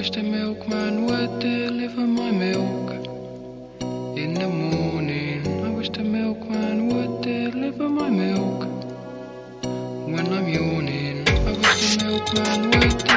wish the milkman would deliver my milk in the morning. I wish the milkman would deliver my milk when I'm yawning. I wish the milkman would